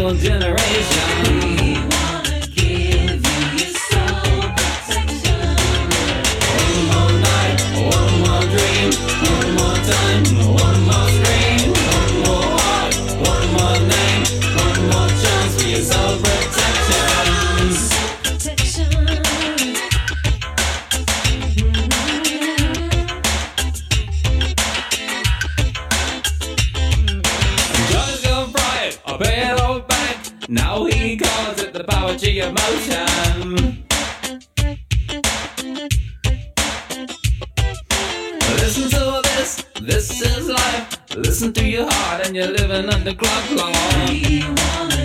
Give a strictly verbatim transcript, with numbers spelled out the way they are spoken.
millennial generation. We wanna give you your soul protection. One more night, one more dream, one more time, one more scream, one more heart, one more name, one more chance for your soul protection. Protection. Joseph Bryant, a bit old back. Now he calls it the poetry of motion. Listen to this, this is life. Listen to your heart and you're living under clock law. We wanna